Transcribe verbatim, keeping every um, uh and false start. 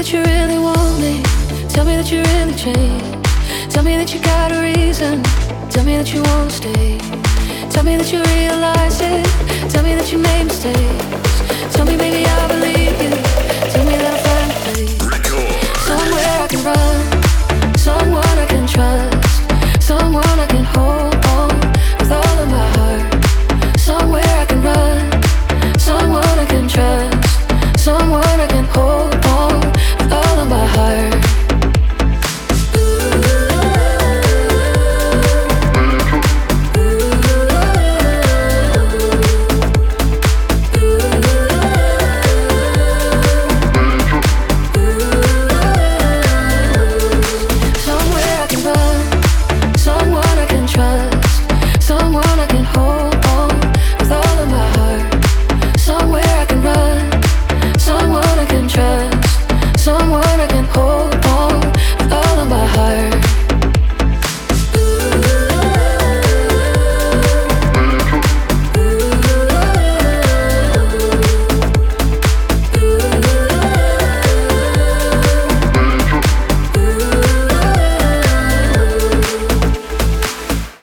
that you really want me. Tell me that you really changed. Tell me that you got a reason. Tell me that you won't stay. Tell me that you realize it. Tell me that you made mistakes. Tell me, baby, I believe you.